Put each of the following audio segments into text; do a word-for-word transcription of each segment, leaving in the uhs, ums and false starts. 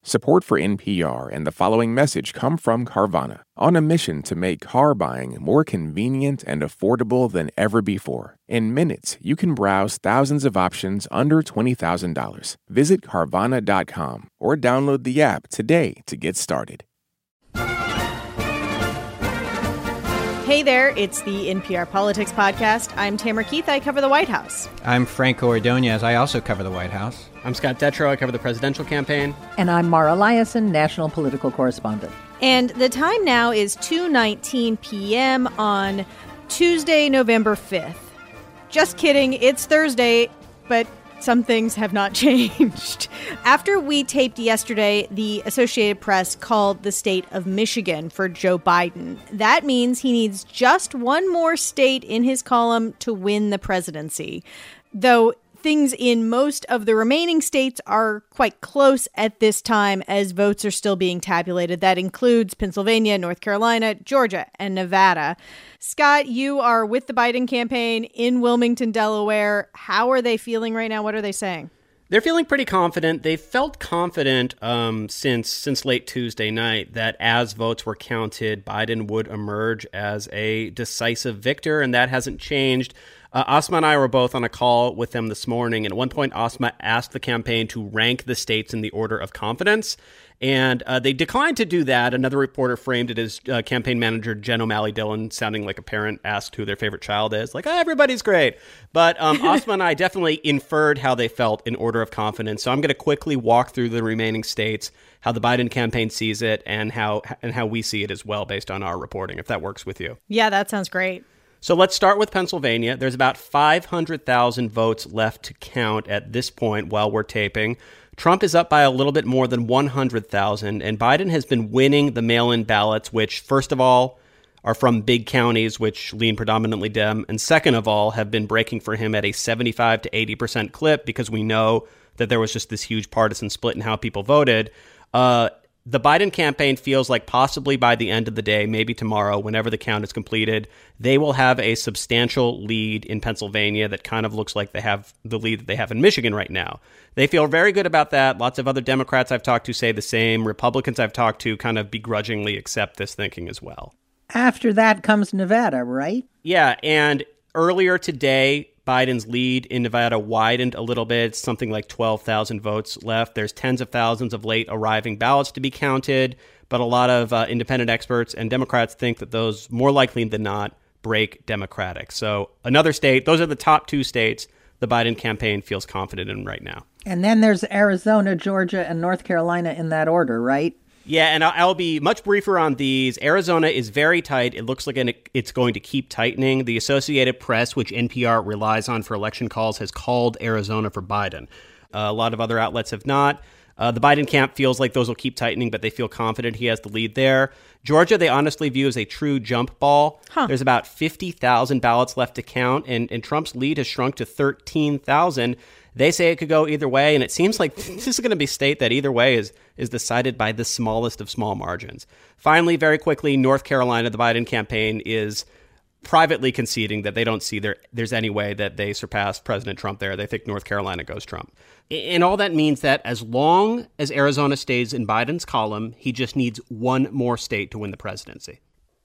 Support for N P R and the following message come from Carvana, on a mission to make car buying more convenient and affordable than ever before. In minutes, you can browse thousands of options under twenty thousand dollars. Visit Carvana dot com or download the app today to get started. Hey there, it's the N P R Politics Podcast. I'm Tamara Keith. I cover the White House. I'm Franco Ordonez. I also cover the White House. I'm Scott Detrow. I cover the presidential campaign. And I'm Mara Liasson, national political correspondent. And the time now is two nineteen p.m. on Tuesday, November fifth. Just kidding, it's Thursday, but some things have not changed. After we taped yesterday, the Associated Press called the state of Michigan for Joe Biden. That means he needs just one more state in his column to win the presidency. Though things in most of the remaining states are quite close at this time as votes are still being tabulated. That includes Pennsylvania, North Carolina, Georgia, and Nevada. Scott, you are with the Biden campaign in Wilmington, Delaware. How are they feeling right now? What are they saying? They're feeling pretty confident. They felt confident um, since since late Tuesday night that as votes were counted, Biden would emerge as a decisive victor, and that hasn't changed. Uh, Asma and I were both on a call with them this morning, and at one point Asma asked the campaign to rank the states in the order of confidence, and uh, they declined to do that. Another reporter framed it as uh, campaign manager Jen O'Malley Dillon sounding like a parent asked who their favorite child is, like, oh, everybody's great. But um, Asma and I definitely inferred how they felt in order of confidence, so I'm going to quickly walk through the remaining states, how the Biden campaign sees it, and how and how we see it as well based on our reporting, if that works with you. Yeah, that sounds great. So let's start with Pennsylvania. There's about five hundred thousand votes left to count at this point while we're taping. Trump is up by a little bit more than one hundred thousand, and Biden has been winning the mail-in ballots, which, first of all, are from big counties, which lean predominantly Dem, and second of all, have been breaking for him at a seventy-five to eighty percent clip because we know that there was just this huge partisan split in how people voted. Uh, The Biden campaign feels like possibly by the end of the day, maybe tomorrow, whenever the count is completed, they will have a substantial lead in Pennsylvania that kind of looks like they have the lead that they have in Michigan right now. They feel very good about that. Lots of other Democrats I've talked to say the same. Republicans I've talked to kind of begrudgingly accept this thinking as well. After that comes Nevada, right? Yeah, and earlier today, Biden's lead in Nevada widened a little bit, something like twelve thousand votes left. There's tens of thousands of late arriving ballots to be counted, but a lot of uh, independent experts and Democrats think that those more likely than not break Democratic. So another state, those are the top two states the Biden campaign feels confident in right now. And then there's Arizona, Georgia, and North Carolina in that order, right? Yeah, and I'll be much briefer on these. Arizona is very tight. It looks like it's going to keep tightening. The Associated Press, which N P R relies on for election calls, has called Arizona for Biden. Uh, a lot of other outlets have not. Uh, the Biden camp feels like those will keep tightening, but they feel confident he has the lead there. Georgia, they honestly view as a true jump ball. Huh. There's about fifty thousand ballots left to count, and, and Trump's lead has shrunk to thirteen thousand. They say it could go either way, and it seems like this is going to be a state that either way is is decided by the smallest of small margins. Finally, very quickly, North Carolina, the Biden campaign is privately conceding that they don't see there there's any way that they surpass President Trump there. They think North Carolina goes Trump. And all that means that as long as Arizona stays in Biden's column, he just needs one more state to win the presidency.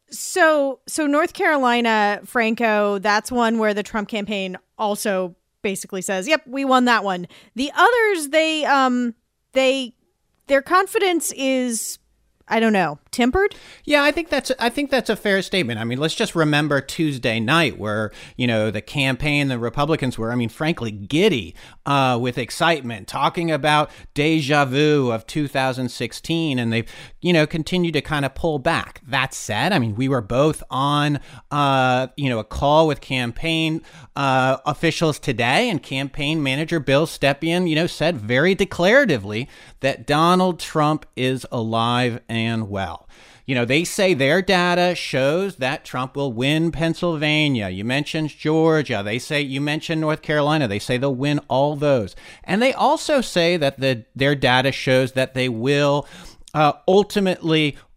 So, so North Carolina, Franco, that's one where the Trump campaign also basically says, yep, we won that one. The others, they, um, they, their confidence is, I don't know, tempered? Yeah, I think that's I think that's a fair statement. I mean, let's just remember Tuesday night where, you know, the campaign, the Republicans were, I mean, frankly, giddy uh, with excitement, talking about deja vu of two thousand sixteen, and they've, you know, continued to kind of pull back. That said, I mean, we were both on, uh, you know, a call with campaign uh, officials today, and campaign manager Bill Stepien, you know, said very declaratively that Donald Trump is alive and well. You know, they say their data shows that Trump will win Pennsylvania. You mentioned Georgia. They say, you mentioned North Carolina. They say they'll win all those. And they also say that the their data shows that they will uh, ultimately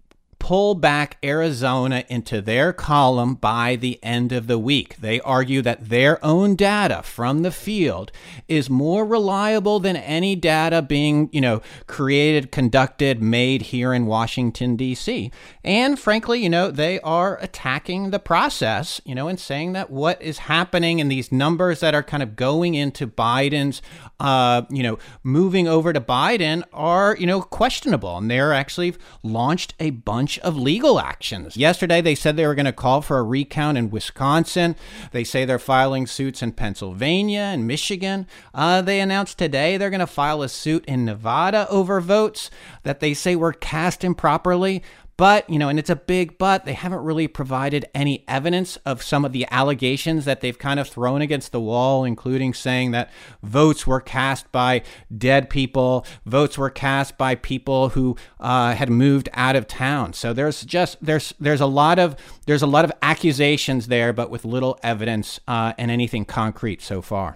pull back Arizona into their column by the end of the week. They argue that their own data from the field is more reliable than any data being, you know, created, conducted, made here in Washington, D C. And frankly, you know, they are attacking the process, you know, and saying that what is happening in these numbers that are kind of going into Biden's, uh, you know, moving over to Biden are, you know, questionable. And they're actually launched a bunch of legal actions. Yesterday, they said they were going to call for a recount in Wisconsin. They say they're filing suits in Pennsylvania and Michigan. Uh, they announced today they're going to file a suit in Nevada over votes that they say were cast improperly. But, you know, and it's a big but, they haven't really provided any evidence of some of the allegations that they've kind of thrown against the wall, including saying that votes were cast by dead people, votes were cast by people who uh, had moved out of town. So there's just there's there's a lot of there's a lot of accusations there, but with little evidence uh, and anything concrete so far.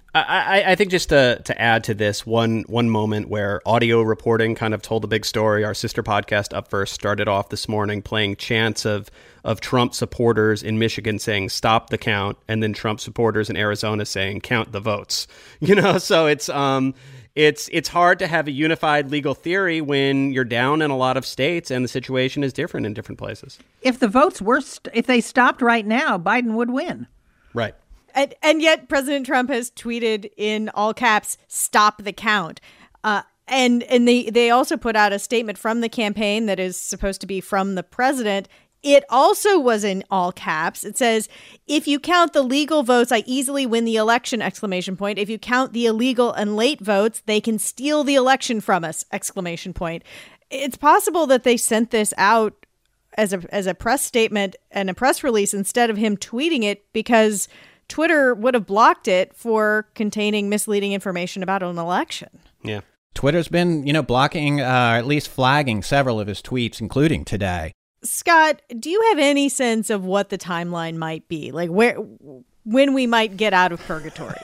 I, I think just to, to add to this, one one moment where audio reporting kind of told the big story. Our sister podcast, Up First, started off this morning playing chants of, of Trump supporters in Michigan saying, stop the count, and then Trump supporters in Arizona saying, count the votes. You know, so it's um it's it's hard to have a unified legal theory when you're down in a lot of states and the situation is different in different places. If the votes were, st- if they stopped right now, Biden would win. Right. And, and yet President Trump has tweeted in all caps, stop the count. Uh, and and they, they also put out a statement from the campaign that is supposed to be from the president. It also was in all caps. It says, if you count the legal votes, I easily win the election, exclamation point. If you count the illegal and late votes, they can steal the election from us, exclamation point. It's possible that they sent this out as a as a press statement and a press release instead of him tweeting it because Twitter would have blocked it for containing misleading information about an election. Yeah. Twitter's been, you know, blocking, uh, at least flagging several of his tweets, including today. Scott, do you have any sense of what the timeline might be? Like where, when we might get out of purgatory?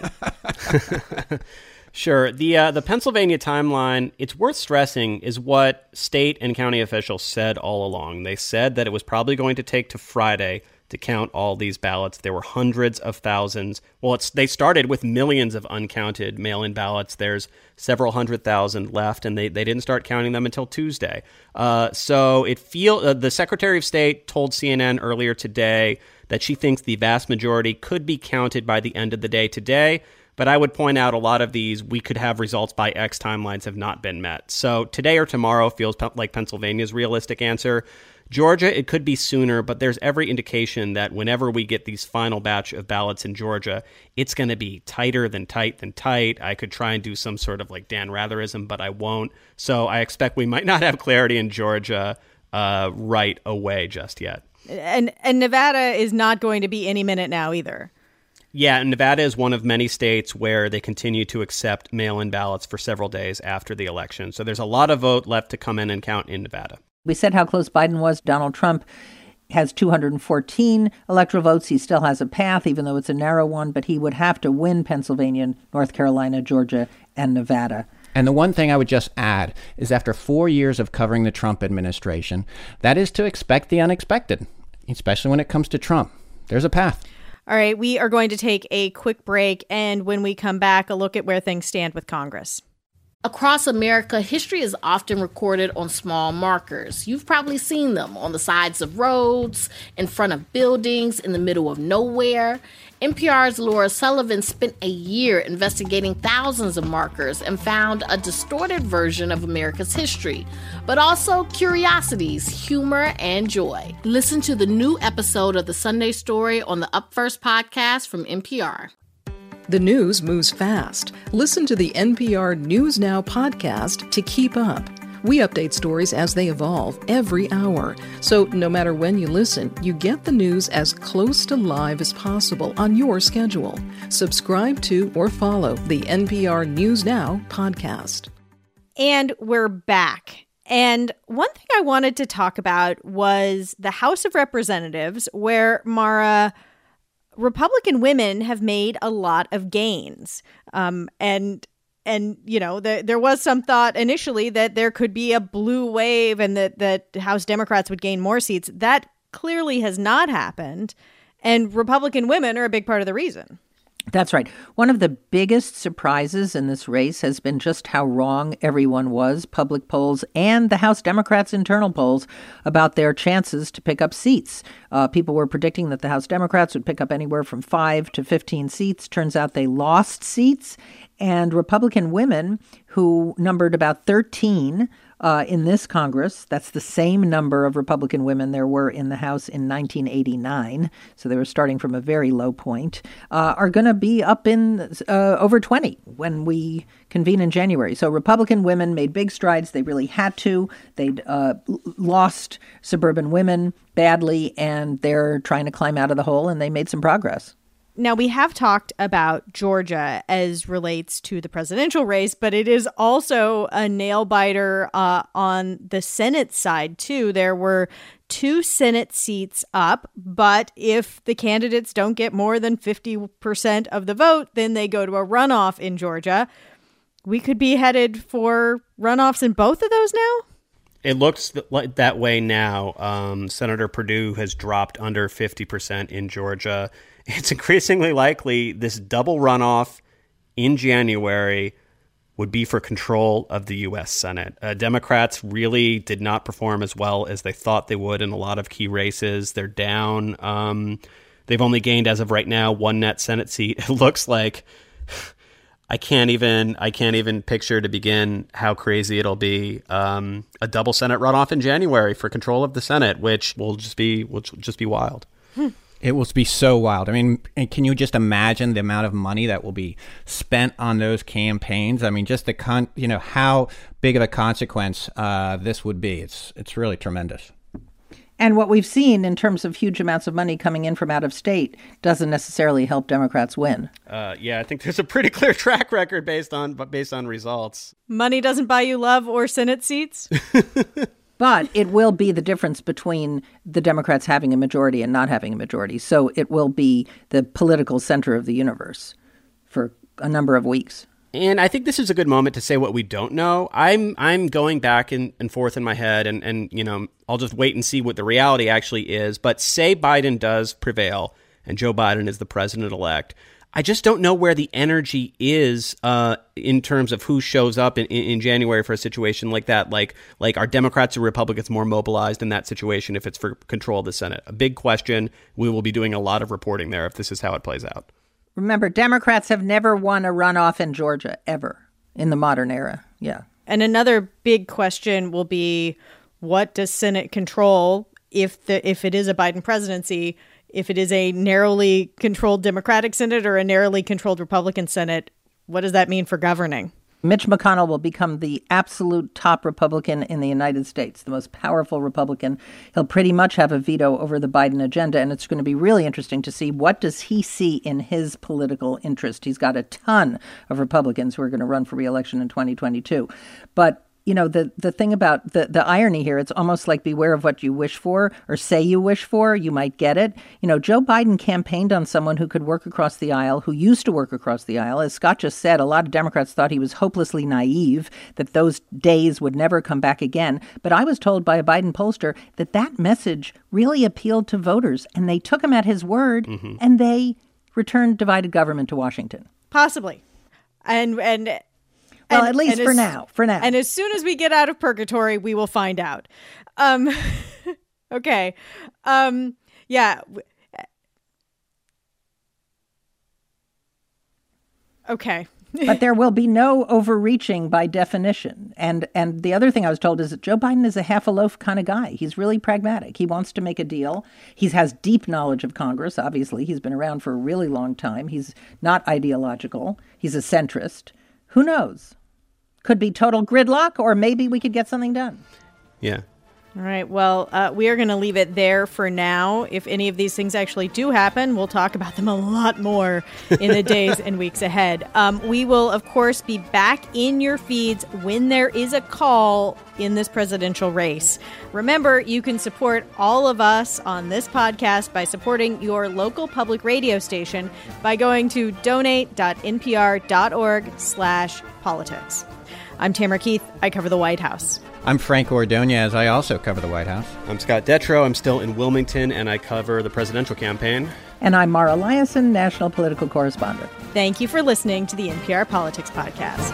Sure. The uh, the Pennsylvania timeline, it's worth stressing, is what state and county officials said all along. They said that it was probably going to take to Friday to count all these ballots. There were hundreds of thousands. Well, it's, they started with millions of uncounted mail-in ballots. There's several hundred thousand left, and they, they didn't start counting them until Tuesday. Uh, so it feel uh, the Secretary of State told C N N earlier today that she thinks the vast majority could be counted by the end of the day today. But I would point out a lot of these, we could have results by X timelines have not been met. So today or tomorrow feels pe- like Pennsylvania's realistic answer. Georgia, it could be sooner, but there's every indication that whenever we get these final batch of ballots in Georgia, it's going to be tighter than tight than tight. I could try and do some sort of like Dan Ratherism, but I won't. So I expect we might not have clarity in Georgia uh, right away just yet. And and Nevada is not going to be any minute now either. Yeah, and Nevada is one of many states where they continue to accept mail-in ballots for several days after the election. So there's a lot of vote left to come in and count in Nevada. We said how close Biden was. Donald Trump has two hundred fourteen electoral votes. He still has a path, even though it's a narrow one, but he would have to win Pennsylvania, North Carolina, Georgia, and Nevada. And the one thing I would just add is after four years of covering the Trump administration, that is to expect the unexpected, especially when it comes to Trump. There's a path. All right, we are going to take a quick break, and when we come back, a look at where things stand with Congress. Across America, history is often recorded on small markers. You've probably seen them on the sides of roads, in front of buildings, in the middle of nowhere. N P R's Laura Sullivan spent a year investigating thousands of markers and found a distorted version of America's history, but also curiosities, humor, and joy. Listen to the new episode of The Sunday Story on the Up First podcast from N P R. The news moves fast. Listen to the N P R News Now podcast to keep up. We update stories as they evolve every hour. So no matter when you listen, you get the news as close to live as possible on your schedule. Subscribe to or follow the N P R News Now podcast. And we're back. And one thing I wanted to talk about was the House of Representatives, where, Mara, Republican women have made a lot of gains. Um, and And, you know, the, there was some thought initially that there could be a blue wave and that, that House Democrats would gain more seats. That clearly has not happened. And Republican women are a big part of the reason. That's right. One of the biggest surprises in this race has been just how wrong everyone was, public polls and the House Democrats' internal polls, about their chances to pick up seats. Uh, people were predicting that the House Democrats would pick up anywhere from five to fifteen seats. Turns out they lost seats. And Republican women, who numbered about thirteen uh, in this Congress, that's the same number of Republican women there were in the House in nineteen eighty-nine, so they were starting from a very low point, uh, are going to be up in uh, over twenty when we convene in January. So Republican women made big strides. They really had to. They'd uh, lost suburban women badly, and they're trying to climb out of the hole, and they made some progress. Now, we have talked about Georgia as relates to the presidential race, but it is also a nail biter uh, on the Senate side, too. There were two Senate seats up, but if the candidates don't get more than fifty percent of the vote, then they go to a runoff in Georgia. We could be headed for runoffs in both of those now? It looks like that way now. Um, Senator Perdue has dropped under fifty percent in Georgia. It's increasingly likely this double runoff in January would be for control of the U S Senate. Uh, Democrats really did not perform as well as they thought they would in a lot of key races. They're down. Um, they've only gained, as of right now, one net Senate seat. It looks like I can't even I can't even picture to begin how crazy it'll be. Um, a double Senate runoff in January for control of the Senate, which will just be will just be wild. Hmm. It will be so wild. I mean, can you just imagine the amount of money that will be spent on those campaigns? I mean, just the con, you know, how big of a consequence uh, this would be. It's it's really tremendous. And what we've seen in terms of huge amounts of money coming in from out of state doesn't necessarily help Democrats win. Uh, yeah, I think there's a pretty clear track record based on based on results. Money doesn't buy you love or Senate seats. But it will be the difference between the Democrats having a majority and not having a majority. So it will be the political center of the universe for a number of weeks. And I think this is a good moment to say what we don't know. I'm I'm going back and, and forth in my head, and, and you know, I'll just wait and see what the reality actually is. But say Biden does prevail and Joe Biden is the president-elect, I just don't know where the energy is uh, in terms of who shows up in, in January for a situation like that. Like, like are Democrats or Republicans more mobilized in that situation if it's for control of the Senate? A big question. We will be doing a lot of reporting there if this is how it plays out. Remember, Democrats have never won a runoff in Georgia, ever, in the modern era. Yeah. And another big question will be, what does Senate control if the if it is a Biden presidency? If it is a narrowly controlled Democratic Senate or a narrowly controlled Republican Senate, what does that mean for governing? Mitch McConnell will become the absolute top Republican in the United States, the most powerful Republican. He'll pretty much have a veto over the Biden agenda, and it's going to be really interesting to see what does he see in his political interest. He's got a ton of Republicans who are going to run for re-election in twenty twenty-two. But you know, the, the thing about the, the irony here, it's almost like beware of what you wish for or say you wish for. You might get it. You know, Joe Biden campaigned on someone who could work across the aisle, who used to work across the aisle. As Scott just said, a lot of Democrats thought he was hopelessly naive, that those days would never come back again. But I was told by a Biden pollster that that message really appealed to voters, and they took him at his word, mm-hmm. and they returned divided government to Washington. Possibly. And and... Well, and, at least for as, now, for now. And as soon as we get out of purgatory, we will find out. Um, okay. Um, yeah. Okay. But there will be no overreaching by definition. And and the other thing I was told is that Joe Biden is a half a loaf kind of guy. He's really pragmatic. He wants to make a deal. He has deep knowledge of Congress, obviously. He's been around for a really long time. He's not ideological. He's a centrist. Who knows? Could be total gridlock, or maybe we could get something done. Yeah. All right. Well, uh, we are going to leave it there for now. If any of these things actually do happen, we'll talk about them a lot more in the days and weeks ahead. Um, we will, of course, be back in your feeds when there is a call in this presidential race. Remember, you can support all of us on this podcast by supporting your local public radio station by going to donate.npr.org slash politics. I'm Tamara Keith. I cover the White House. I'm Frank Ordonez. I also cover the White House. I'm Scott Detrow. I'm still in Wilmington, and I cover the presidential campaign. And I'm Mara Liasson, national political correspondent. Thank you for listening to the N P R Politics Podcast.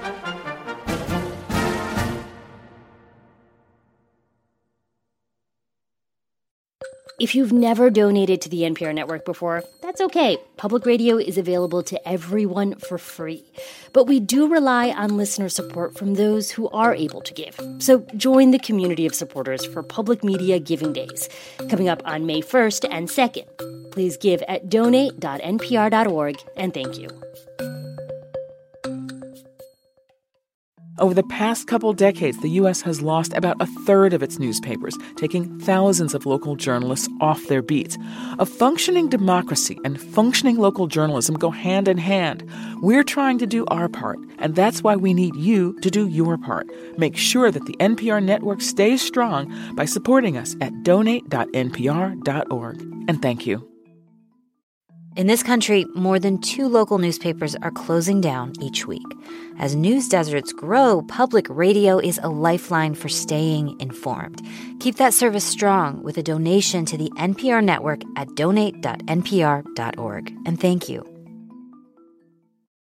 If you've never donated to the N P R network before, that's okay. Public radio is available to everyone for free. But we do rely on listener support from those who are able to give. So join the community of supporters for Public Media Giving Days, coming up on May first and second. Please give at donate dot n p r dot org, and thank you. Over the past couple decades, the U S has lost about a third of its newspapers, taking thousands of local journalists off their beats. A functioning democracy and functioning local journalism go hand in hand. We're trying to do our part, and that's why we need you to do your part. Make sure that the N P R network stays strong by supporting us at donate dot n p r dot org. And thank you. In this country, more than two local newspapers are closing down each week. As news deserts grow, public radio is a lifeline for staying informed. Keep that service strong with a donation to the N P R network at donate dot n p r dot org. And thank you.